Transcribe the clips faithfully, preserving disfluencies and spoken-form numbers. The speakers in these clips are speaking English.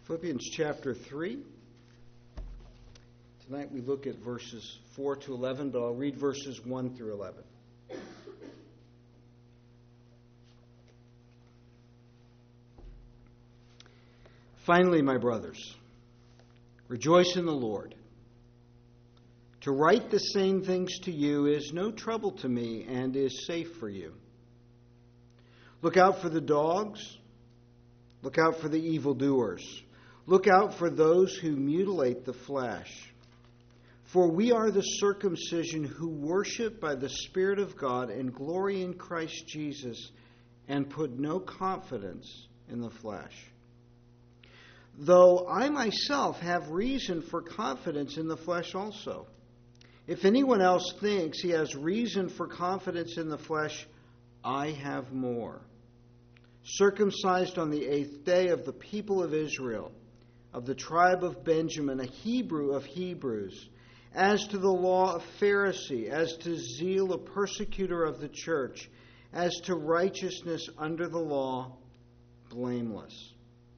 Philippians chapter three. Tonight we look at verses four to eleven, but I'll read verses one through eleven. Finally, my brothers, rejoice in the Lord. To write the same things to you is no trouble to me and is safe for you. Look out for the dogs. Look out for the evildoers. Look out for those who mutilate the flesh. For we are the circumcision who worship by the Spirit of God and glory in Christ Jesus and put no confidence in the flesh. Though I myself have reason for confidence in the flesh also. If anyone else thinks he has reason for confidence in the flesh, I have more. Circumcised on the eighth day of the people of Israel, of the tribe of Benjamin, a Hebrew of Hebrews, as to the law a Pharisee, as to zeal a persecutor of the church, as to righteousness under the law, blameless.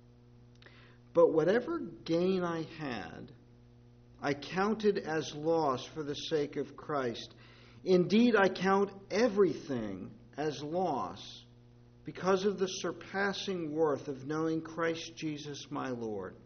But whatever gain I had, I counted as loss for the sake of Christ. Indeed, I count everything as loss because of the surpassing worth of knowing Christ Jesus my Lord.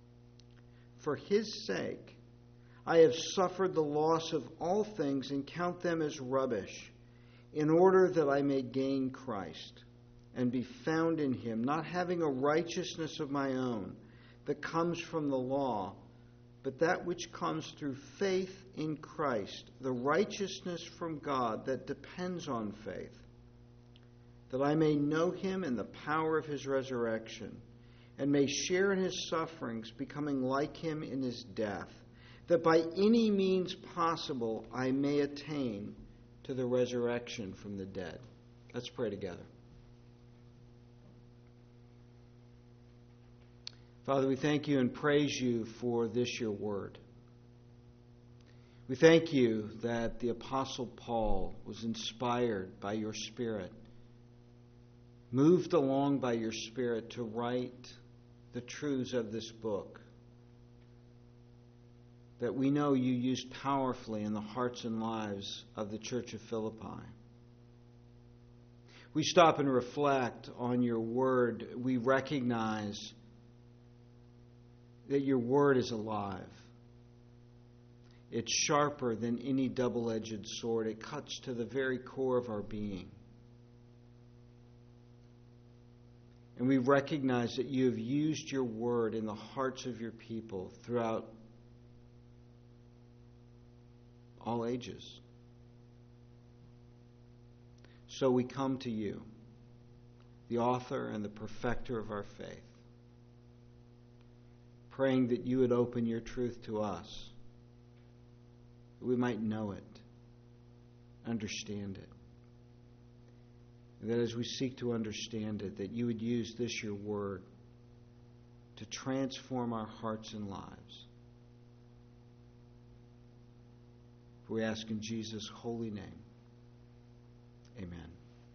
For his sake, I have suffered the loss of all things and count them as rubbish, in order that I may gain Christ and be found in him, not having a righteousness of my own that comes from the law, but that which comes through faith in Christ, the righteousness from God that depends on faith, that I may know him in the power of his resurrection, and may share in his sufferings, becoming like him in his death, that by any means possible I may attain to the resurrection from the dead. Let's pray together. Father, we thank you and praise you for this, your word. We thank you that the Apostle Paul was inspired by your Spirit, moved along by your Spirit to write the truths of this book that we know you used powerfully in the hearts and lives of the Church of Philippi. We stop and reflect on your word. We recognize that your word is alive. It's sharper than any double-edged sword. It cuts to the very core of our being. And we recognize that you have used your word in the hearts of your people throughout all ages. So we come to you, the author and the perfecter of our faith, praying that you would open your truth to us, that we might know it, understand it. And that as we seek to understand it, that you would use this, your word, to transform our hearts and lives. For we ask in Jesus' holy name. Amen.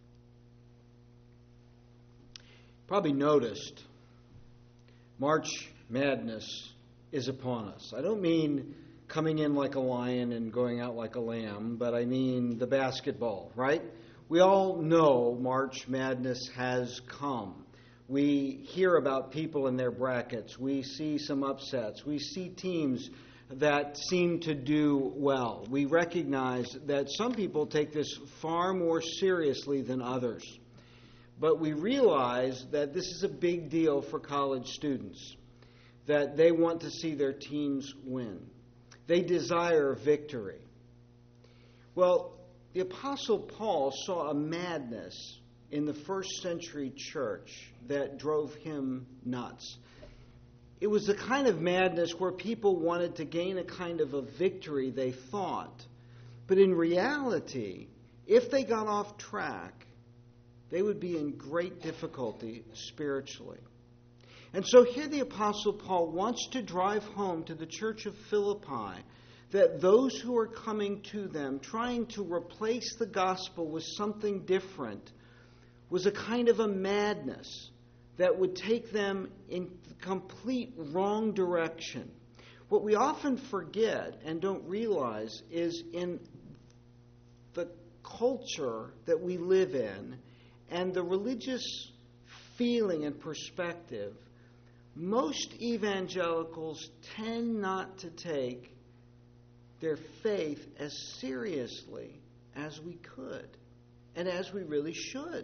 Probably noticed March Madness is upon us. I don't mean coming in like a lion and going out like a lamb, but I mean the basketball, right? We all know March Madness has come. We hear about people in their brackets. We see some upsets. We see teams that seem to do well. We recognize that some people take this far more seriously than others. But we realize that this is a big deal for college students, that they want to see their teams win. They desire victory. Well, the Apostle Paul saw a madness in the first century church that drove him nuts. It was the kind of madness where people wanted to gain a kind of a victory, they thought. But in reality, if they got off track, they would be in great difficulty spiritually. And so here the Apostle Paul wants to drive home to the church of Philippi that those who are coming to them, trying to replace the gospel with something different, was a kind of a madness that would take them in complete wrong direction. What we often forget and don't realize is in the culture that we live in and the religious feeling and perspective, most evangelicals tend not to take their faith as seriously as we could and as we really should.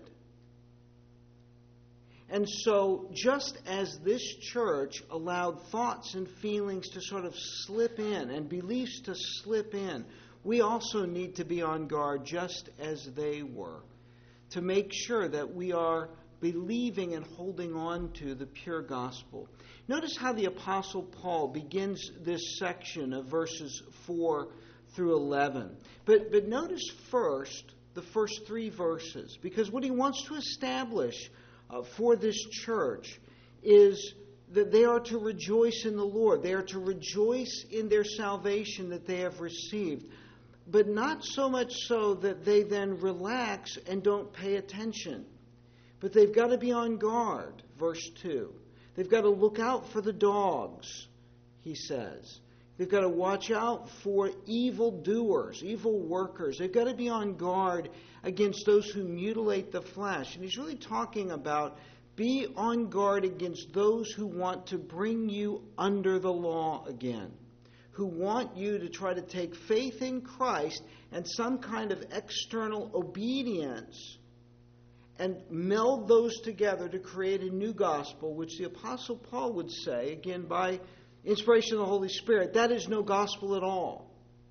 And so, just as this church allowed thoughts and feelings to sort of slip in and beliefs to slip in, we also need to be on guard just as they were, to make sure that we are believing and holding on to the pure gospel. Notice how the Apostle Paul begins this section of verses four through eleven. But, but notice first the first three verses, because what he wants to establish uh, for this church is that they are to rejoice in the Lord. They are to rejoice in their salvation that they have received, but not so much so that they then relax and don't pay attention. But they've got to be on guard, verse two. They've got to look out for the dogs, he says. They've got to watch out for evil doers, evil workers. They've got to be on guard against those who mutilate the flesh. And he's really talking about be on guard against those who want to bring you under the law again, who want you to try to take faith in Christ and some kind of external obedience and meld those together to create a new gospel, which the Apostle Paul would say, again, by inspiration of the Holy Spirit, that is no gospel at all.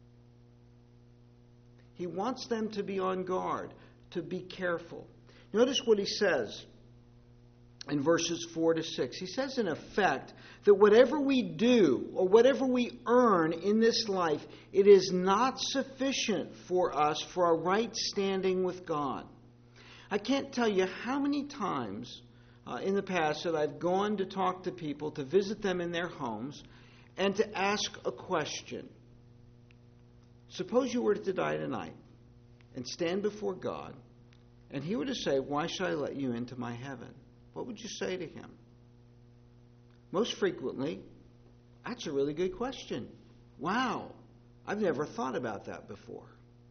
He wants them to be on guard, to be careful. Notice what he says in verses four to six. He says, in effect, that whatever we do or whatever we earn in this life, it is not sufficient for us for a right standing with God. I can't tell you how many times uh, in the past that I've gone to talk to people, to visit them in their homes, and to ask a question. Suppose you were to die tonight and stand before God, and He were to say, why should I let you into my heaven? What would you say to Him? Most frequently, that's a really good question. Wow, I've never thought about that before.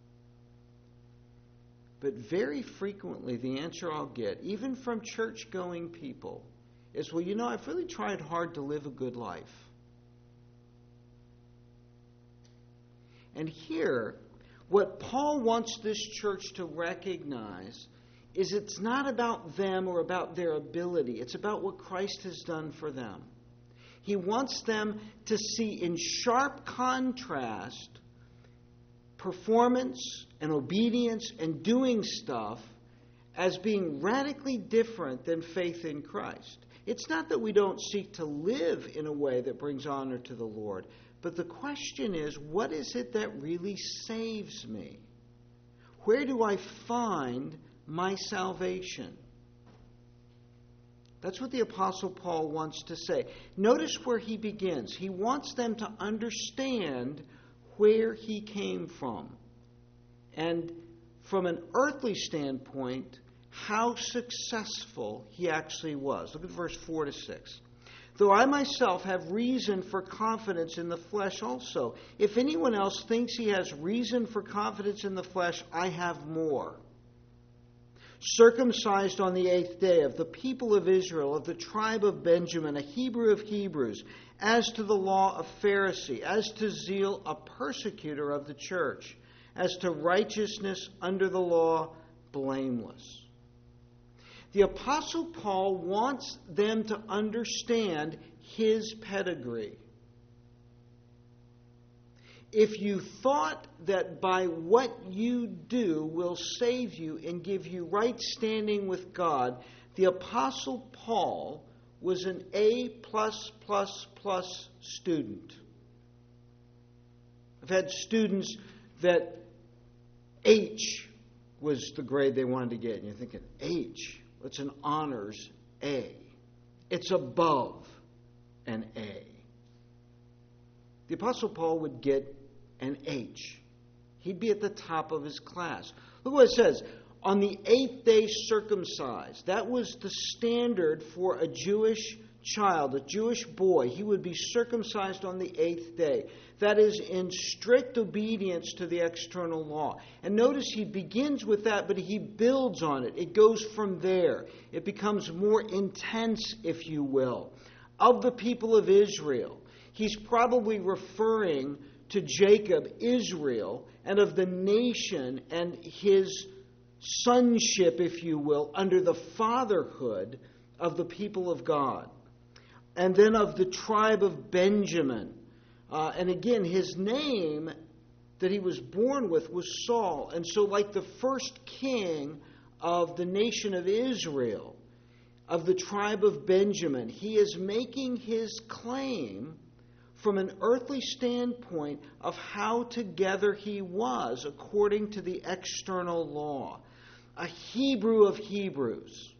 But very frequently, the answer I'll get, even from church-going people, is, well, you know, I've really tried hard to live a good life. And here, what Paul wants this church to recognize is it's not about them or about their ability. It's about what Christ has done for them. He wants them to see in sharp contrast performance and obedience and doing stuff as being radically different than faith in Christ. It's not that we don't seek to live in a way that brings honor to the Lord, but the question is, what is it that really saves me? Where do I find my salvation? That's what the Apostle Paul wants to say. Notice where he begins. He wants them to understand where he came from. And from an earthly standpoint, how successful he actually was. Look at verse four to six. Though I myself have reason for confidence in the flesh also. If anyone else thinks he has reason for confidence in the flesh, I have more. Circumcised on the eighth day, of the people of Israel, of the tribe of Benjamin, a Hebrew of Hebrews, as to the law, a Pharisee, as to zeal, a persecutor of the church, as to righteousness under the law, blameless. The Apostle Paul wants them to understand his pedigree. If you thought that by what you do will save you and give you right standing with God, the Apostle Paul was an A plus plus plus student. I've had students that H was the grade they wanted to get. And you're thinking, H, it's an honors A. It's above an A. The Apostle Paul would get an H. He'd be at the top of his class. Look what it says. on the eighth day circumcised. That was the standard for a Jewish child, a Jewish boy. He would be circumcised on the eighth day. That is in strict obedience to the external law. And notice he begins with that, but he builds on it. It goes from there. It becomes more intense, if you will. Of the people of Israel, he's probably referring to Jacob, Israel, and of the nation and his sonship, if you will, under the fatherhood of the people of God. And then of the tribe of Benjamin. Uh, and again, his name that he was born with was Saul. And so like the first king of the nation of Israel, of the tribe of Benjamin, he is making his claim from an earthly standpoint of how together he was according to the external law. A Hebrew of Hebrews.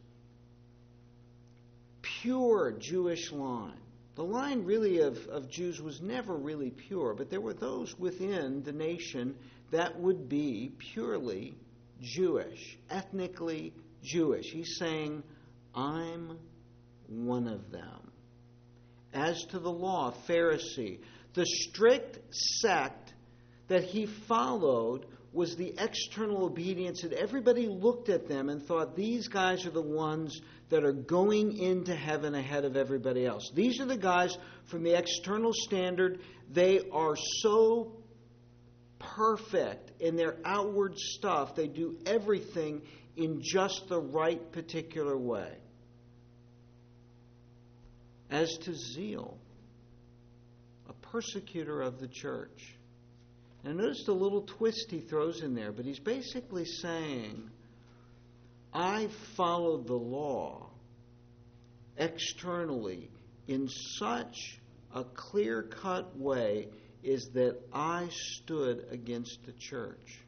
Pure Jewish line. The line really of, of Jews was never really pure, but there were those within the nation that would be purely Jewish, ethnically Jewish. He's saying, I'm one of them. As to the law, Pharisee, the strict sect that he followed was the external obedience that everybody looked at them and thought these guys are the ones that are going into heaven ahead of everybody else. These are the guys from the external standard. They are so perfect in their outward stuff. They do everything in just the right particular way. As to zeal, a persecutor of the church. And notice the little twist he throws in there, but he's basically saying, I followed the law externally in such a clear-cut way is that I stood against the church.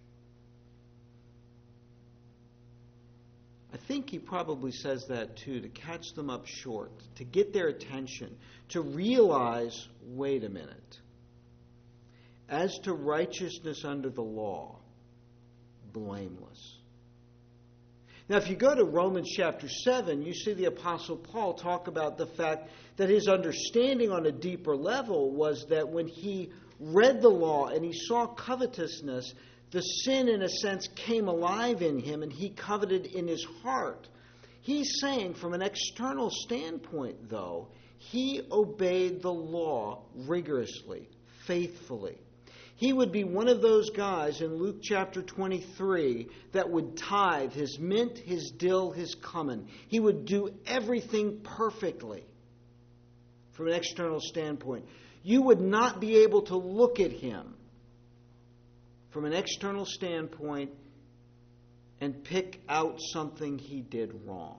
I think he probably says that too, to catch them up short, to get their attention, to realize, wait a minute. As to righteousness under the law, blameless. Now, if you go to Romans chapter seven, you see the Apostle Paul talk about the fact that his understanding on a deeper level was that when he read the law and he saw covetousness, the sin, in a sense, came alive in him and he coveted in his heart. He's saying, from an external standpoint, though, he obeyed the law rigorously, faithfully. He would be one of those guys in Luke chapter twenty-three that would tithe his mint, his dill, his cumin. He would do everything perfectly from an external standpoint. You would not be able to look at him from an external standpoint and pick out something he did wrong.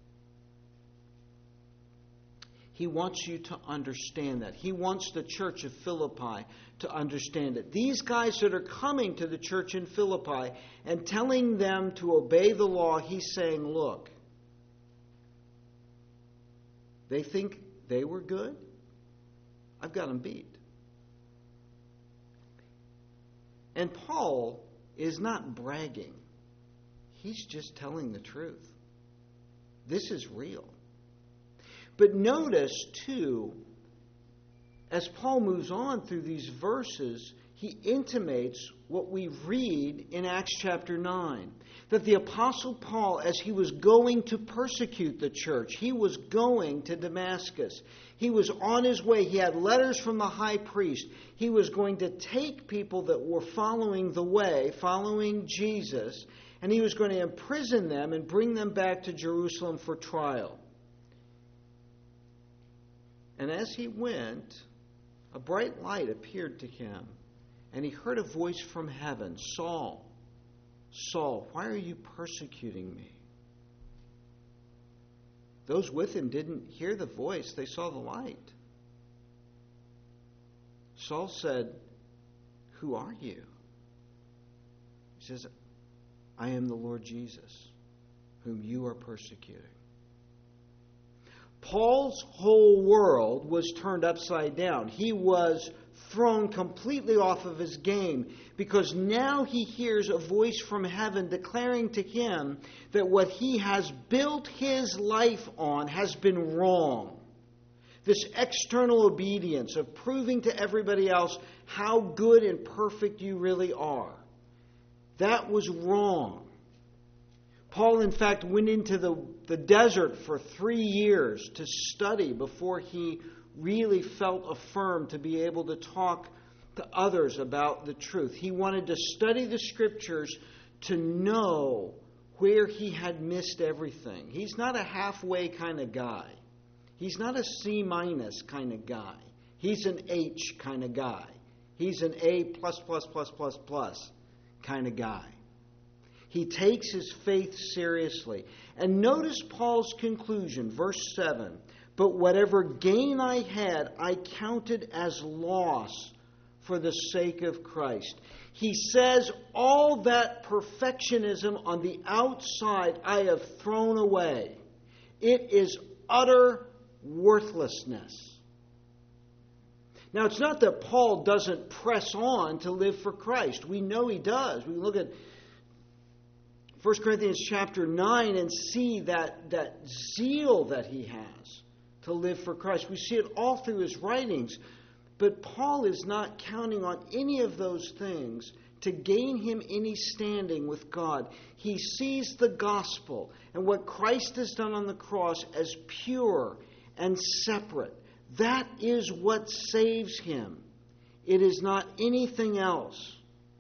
He wants you to understand that. He wants the church of Philippi to understand it. These guys that are coming to the church in Philippi and telling them to obey the law, he's saying, look, they think they were good? I've got them beat. And Paul is not bragging. He's just telling the truth. This is real. But notice, too, as Paul moves on through these verses, he intimates what we read in Acts chapter nine. That the Apostle Paul, as he was going to persecute the church, he was going to Damascus. He was on his way. He had letters from the high priest. He was going to take people that were following the way, following Jesus, and he was going to imprison them and bring them back to Jerusalem for trial. And as he went, a bright light appeared to him, and he heard a voice from heaven, Saul, Saul, why are you persecuting me? Those with him didn't hear the voice, they saw the light. Saul said, who are you? He says, I am the Lord Jesus, whom you are persecuting. Paul's whole world was turned upside down. He was thrown completely off of his game, because now he hears a voice from heaven declaring to him that what he has built his life on has been wrong. This external obedience of proving to everybody else how good and perfect you really are, that was wrong. Paul, in fact, went into the, the desert for three years to study before he really felt affirmed to be able to talk to others about the truth. He wanted to study the Scriptures to know where he had missed everything. He's not a halfway kind of guy. He's not a C minus kind of guy. He's an H kind of guy. He's an A plus plus plus plus plus kind of guy. He takes his faith seriously. And notice Paul's conclusion, verse seven. But whatever gain I had, I counted as loss for the sake of Christ. He says, all that perfectionism on the outside I have thrown away. It is utter worthlessness. Now, it's not that Paul doesn't press on to live for Christ. We know he does. We look at First Corinthians chapter nine and see that, that zeal that he has to live for Christ. We see it all through his writings. But Paul is not counting on any of those things to gain him any standing with God. He sees the gospel and what Christ has done on the cross as pure and separate. That is what saves him. It is not anything else.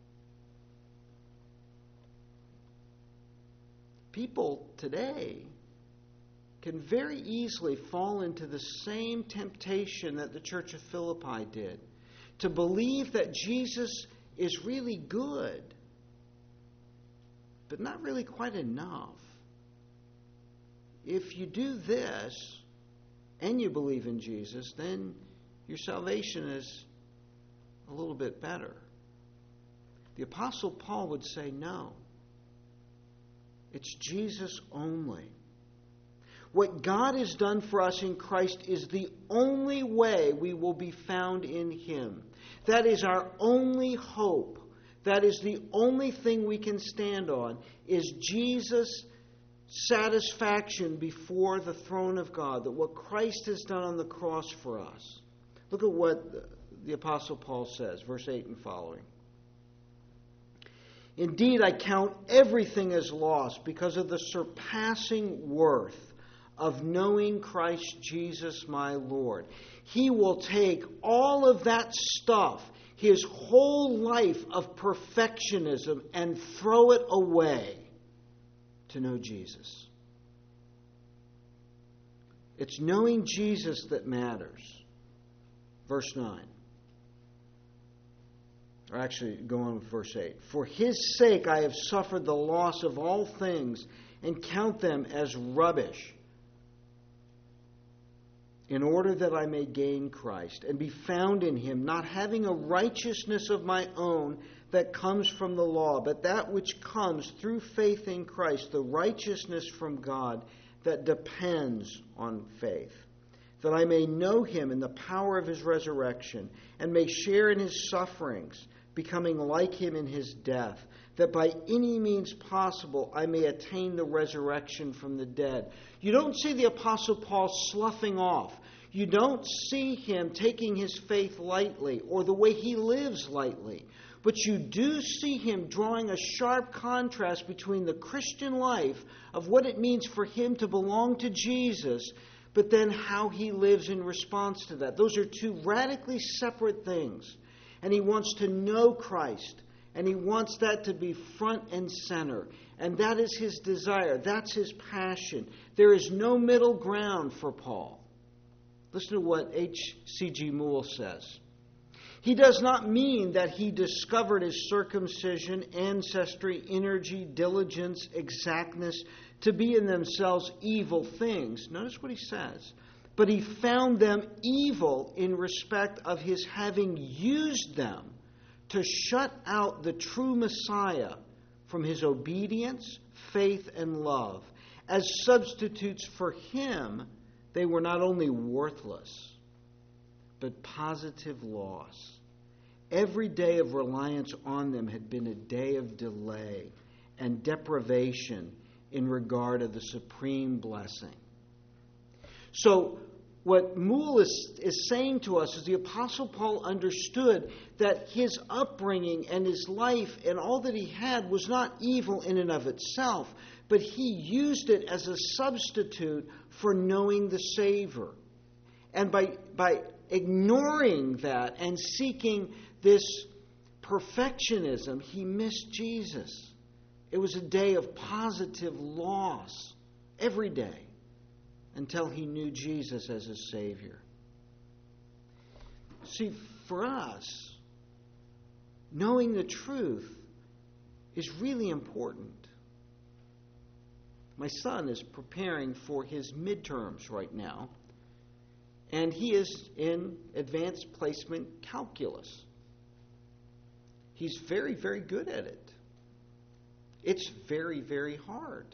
People today can very easily fall into the same temptation that the church of Philippi did, to believe that Jesus is really good, but not really quite enough. If you do this and you believe in Jesus, then your salvation is a little bit better. The Apostle Paul would say no. It's Jesus only. What God has done for us in Christ is the only way we will be found in Him. That is our only hope. That is the only thing we can stand on, is Jesus' satisfaction before the throne of God, that what Christ has done on the cross for us. Look at what the Apostle Paul says, verse eight and following. Indeed, I count everything as loss because of the surpassing worth of knowing Christ Jesus my Lord. He will take all of that stuff, his whole life of perfectionism, and throw it away to know Jesus. It's knowing Jesus that matters. Verse nine. Or actually, go on with verse eight. For His sake I have suffered the loss of all things and count them as rubbish, in order that I may gain Christ and be found in Him, not having a righteousness of my own that comes from the law, but that which comes through faith in Christ, the righteousness from God that depends on faith, that I may know Him in the power of His resurrection and may share in His sufferings, becoming like Him in His death, that by any means possible I may attain the resurrection from the dead. You don't see the Apostle Paul sloughing off. You don't see him taking his faith lightly or the way he lives lightly. But you do see him drawing a sharp contrast between the Christian life of what it means for him to belong to Jesus, but then how he lives in response to that. Those are two radically separate things. And he wants to know Christ. And he wants that to be front and center. And that is his desire. That's his passion. There is no middle ground for Paul. Listen to what H C G Moule says. He does not mean that he discovered his circumcision, ancestry, energy, diligence, exactness to be in themselves evil things. Notice what he says. But he found them evil in respect of his having used them to shut out the true Messiah from his obedience, faith, and love. As substitutes for him, they were not only worthless, but positive loss. every day of reliance on them had been a day of delay and deprivation in regard of the supreme blessing. So, what Moule is, is saying to us is the Apostle Paul understood that his upbringing and his life and all that he had was not evil in and of itself, but he used it as a substitute for knowing the Savior. And by, by ignoring that and seeking this perfectionism, he missed Jesus. It was a day of positive loss every day, until he knew Jesus as his Savior. See, for us, knowing the truth is really important. My son is preparing for his midterms right now, and he is in advanced placement calculus. He's very, very good at it. It's very, very hard.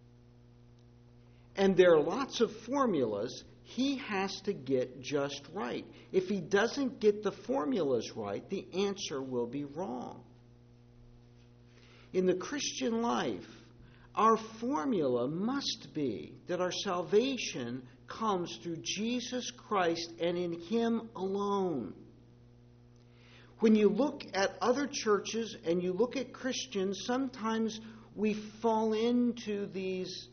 And there are lots of formulas he has to get just right. If he doesn't get the formulas right, the answer will be wrong. In the Christian life, our formula must be that our salvation comes through Jesus Christ and in Him alone. When you look at other churches and you look at Christians, sometimes we fall into these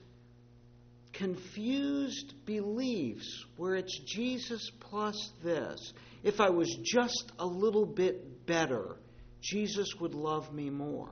confused beliefs where it's Jesus plus this. If I was just a little bit better, Jesus would love me more.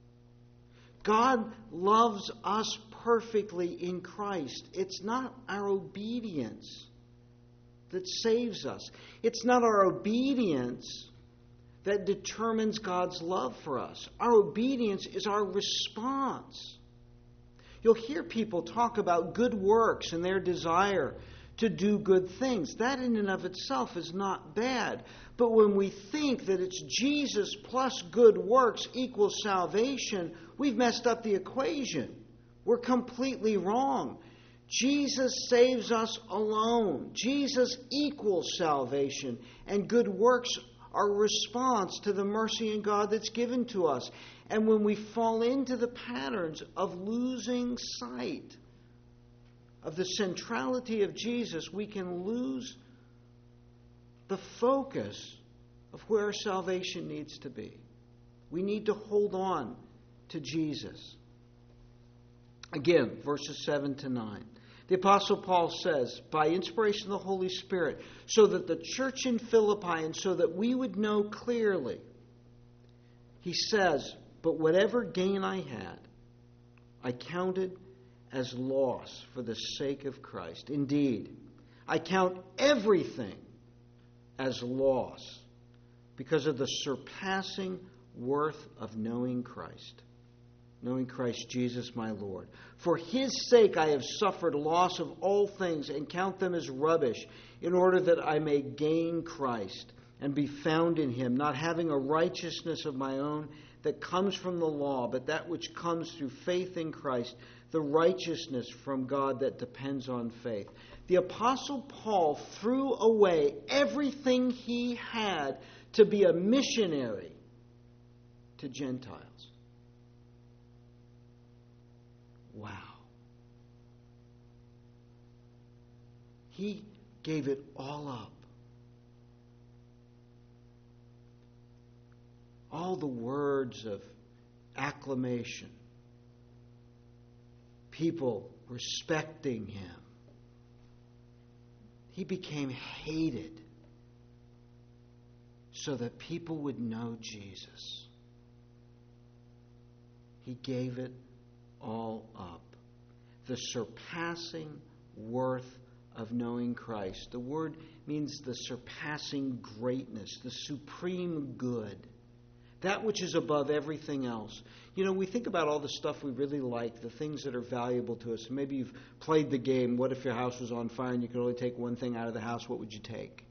God loves us perfectly in Christ. It's not our obedience that saves us. It's not our obedience that determines God's love for us. Our obedience is our response. You'll hear people talk about good works and their desire to do good things. That in and of itself is not bad. But when we think that it's Jesus plus good works equals salvation, we've messed up the equation. We're completely wrong. Jesus saves us alone. Jesus equals salvation. And good works are a response to the mercy in God that's given to us. And when we fall into the patterns of losing sight of the centrality of Jesus, we can lose the focus of where our salvation needs to be. We need to hold on to Jesus. Again, verses seven to nine. The Apostle Paul says, by inspiration of the Holy Spirit, so that the church in Philippi and so that we would know clearly, he says, but whatever gain I had, I counted as loss for the sake of Christ. Indeed, I count everything as loss because of the surpassing worth of knowing Christ. Knowing Christ Jesus my Lord. For His sake I have suffered loss of all things and count them as rubbish, in order that I may gain Christ and be found in Him, not having a righteousness of my own that comes from the law, but that which comes through faith in Christ, the righteousness from God that depends on faith. The Apostle Paul threw away everything he had to be a missionary to Gentiles. Wow. He gave it all up. All the words of acclamation. People respecting him. He became hated so that people would know Jesus. He gave it all up. The surpassing worth of knowing Christ. The word means the surpassing greatness, the supreme good. That which is above everything else. You know, we think about all the stuff we really like, the things that are valuable to us. Maybe you've played the game, what if your house was on fire and you could only take one thing out of the house? What would you take?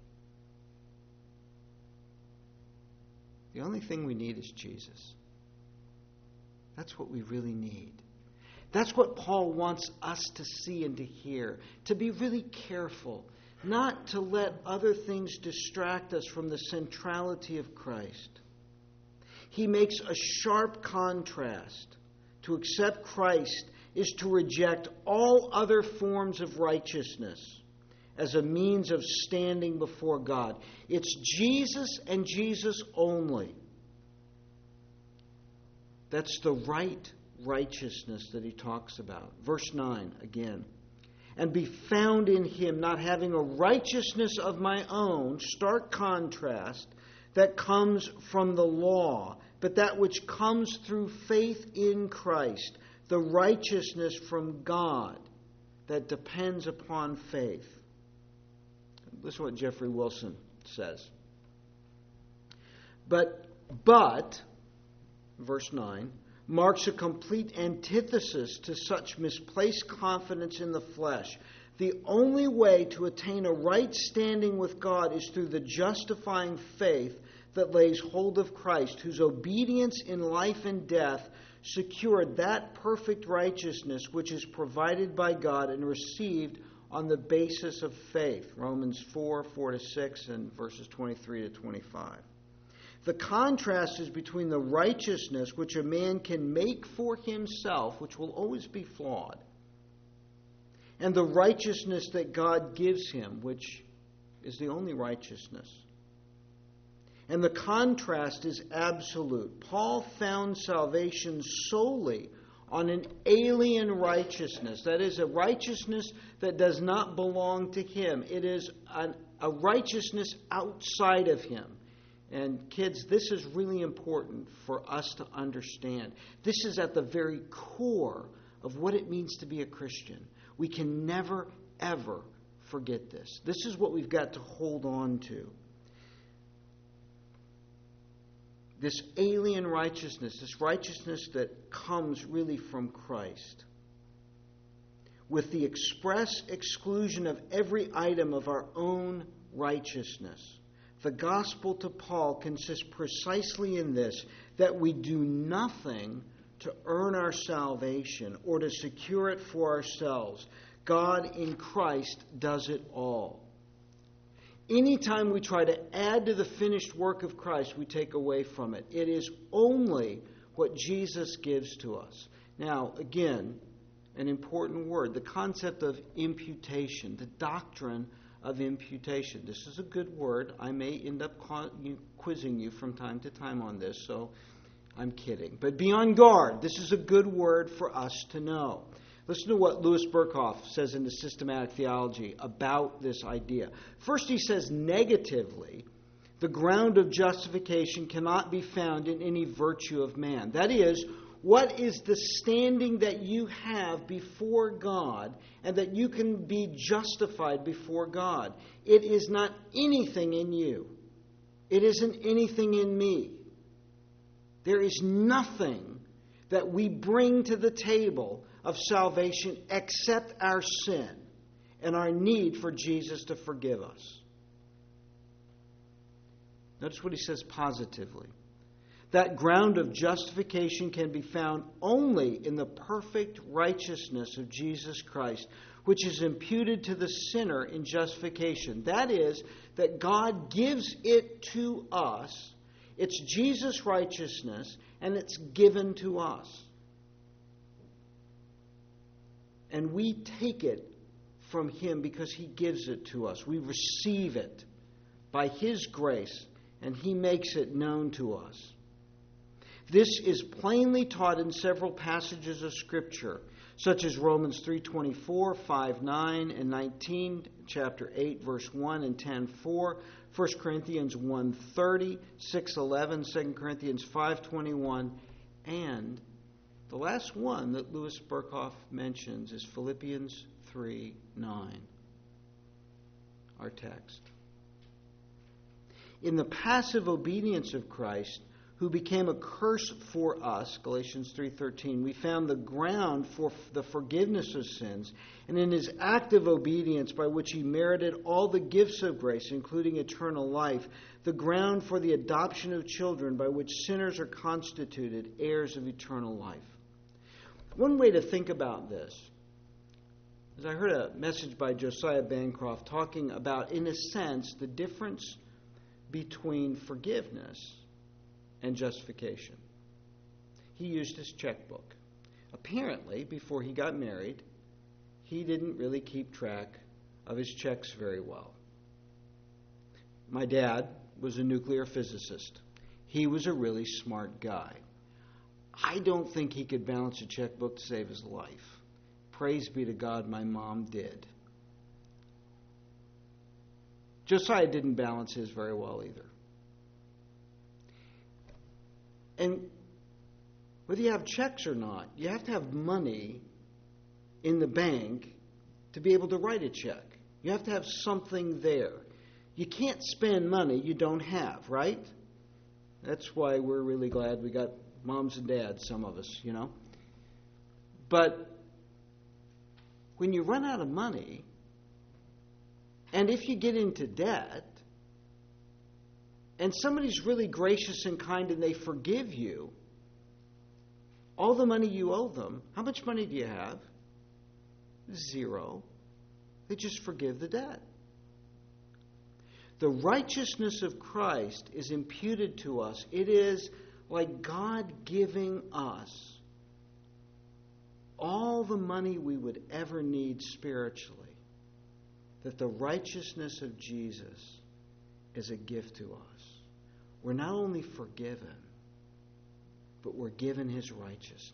The only thing we need is Jesus. That's what we really need. That's what Paul wants us to see and to hear. To be really careful not to let other things distract us from the centrality of Christ. He makes a sharp contrast. To accept Christ is to reject all other forms of righteousness as a means of standing before God. It's Jesus and Jesus only. That's the right righteousness that he talks about. Verse nine again. And be found in him, not having a righteousness of my own, stark contrast, that comes from the law, but that which comes through faith in Christ, the righteousness from God that depends upon faith. Listen to what Jeffrey Wilson says. But, but, verse nine, marks a complete antithesis to such misplaced confidence in the flesh. The only way to attain a right standing with God is through the justifying faith that lays hold of Christ, whose obedience in life and death secured that perfect righteousness which is provided by God and received on the basis of faith. Romans four, four to six, and verses twenty-three to twenty-five. The contrast is between the righteousness which a man can make for himself, which will always be flawed, and the righteousness that God gives him, which is the only righteousness. And the contrast is absolute. Paul found salvation solely on an alien righteousness. That is, a righteousness that does not belong to him. It is an, a righteousness outside of him. And kids, this is really important for us to understand. This is at the very core of what it means to be a Christian. We can never, ever forget this. This is what we've got to hold on to. This alien righteousness, this righteousness that comes really from Christ, with the express exclusion of every item of our own righteousness. The gospel to Paul consists precisely in this, that we do nothing to earn our salvation or to secure it for ourselves. God in Christ does it all. Anytime we try to add to the finished work of Christ, we take away from it. It is only what Jesus gives to us. Now, again, an important word, the concept of imputation, the doctrine of imputation. This is a good word. I may end up quizzing you from time to time on this, so I'm kidding. But be on guard. This is a good word for us to know. Listen to what Louis Berkhoff says in the Systematic Theology about this idea. First, he says negatively, the ground of justification cannot be found in any virtue of man. That is, what is the standing that you have before God and that you can be justified before God? It is not anything in you. It isn't anything in me. There is nothing that we bring to the table of salvation except our sin and our need for Jesus to forgive us. Notice what he says positively. That ground of justification can be found only in the perfect righteousness of Jesus Christ, which is imputed to the sinner in justification. That is, that God gives it to us. It's Jesus' righteousness, and it's given to us. And we take it from him because he gives it to us. We receive it by his grace, and he makes it known to us. This is plainly taught in several passages of Scripture, such as Romans three twenty-four, five nine, and nineteen, chapter eight, verse one and ten four, First Corinthians one thirty, six eleven, Second Corinthians five twenty-one, and the last one that Louis Berkhoff mentions is Philippians three nine, our text. In the passive obedience of Christ, who became a curse for us, Galatians three thirteen, we found the ground for the forgiveness of sins, and in his active obedience by which he merited all the gifts of grace, including eternal life, the ground for the adoption of children by which sinners are constituted heirs of eternal life. One way to think about this, As I heard a message by Josiah Bancroft talking about, in a sense, the difference between forgiveness and justification. He used his checkbook. Apparently, before he got married, he didn't really keep track of his checks very well. My dad was a nuclear physicist. He was a really smart guy. I don't think he could balance a checkbook to save his life. Praise be to God, my mom did. Josiah didn't balance his very well either. And whether you have checks or not, you have to have money in the bank to be able to write a check. You have to have something there. You can't spend money you don't have, right? That's why we're really glad we got moms and dads, some of us, you know. But when you run out of money, and if you get into debt, and somebody's really gracious and kind and they forgive you, all the money you owe them, how much money do you have? Zero. They just forgive the debt. The righteousness of Christ is imputed to us. It is like God giving us all the money we would ever need spiritually. That the righteousness of Jesus is a gift to us. We're not only forgiven, but we're given His righteousness.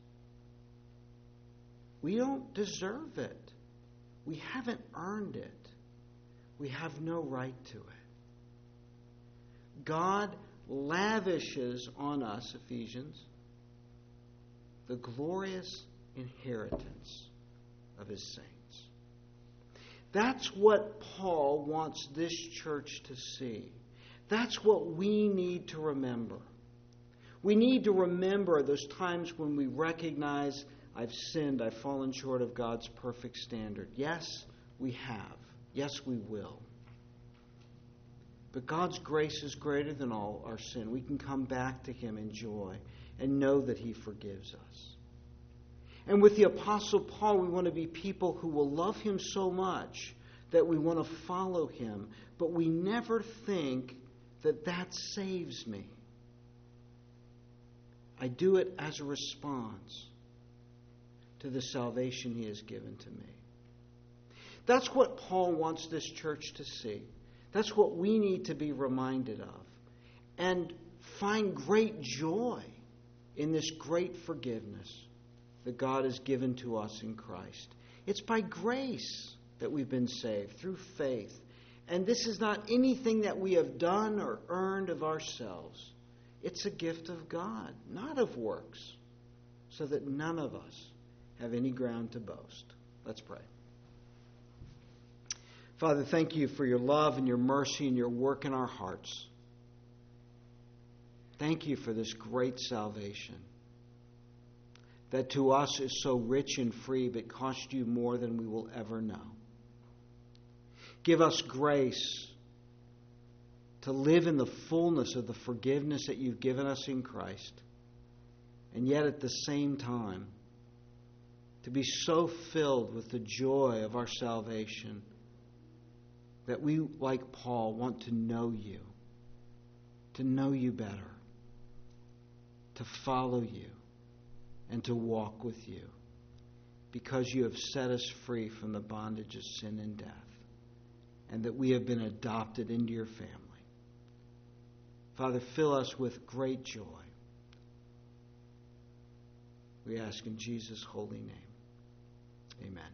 We don't deserve it. We haven't earned it. We have no right to it. God lavishes on us, Ephesians, the glorious inheritance of His saints. That's what Paul wants this church to see. That's what we need to remember. We need to remember those times when we recognize, I've sinned, I've fallen short of God's perfect standard. Yes, we have. Yes, we will. But God's grace is greater than all our sin. We can come back to Him in joy and know that He forgives us. And with the Apostle Paul, we want to be people who will love Him so much that we want to follow Him, but we never think that that saves me. I do it as a response to the salvation He has given to me. That's what Paul wants this church to see. That's what we need to be reminded of. And find great joy in this great forgiveness that God has given to us in Christ. It's by grace that we've been saved, through faith. And this is not anything that we have done or earned of ourselves. It's a gift of God, not of works, so that none of us have any ground to boast. Let's pray. Father, thank You for Your love and Your mercy and Your work in our hearts. Thank You for this great salvation that to us is so rich and free, but cost You more than we will ever know. Give us grace to live in the fullness of the forgiveness that You've given us in Christ, and yet at the same time to be so filled with the joy of our salvation that we, like Paul, want to know You, to know You better, to follow You, and to walk with You, because You have set us free from the bondage of sin and death, and that we have been adopted into Your family. Father, fill us with great joy. We ask in Jesus' holy name. Amen.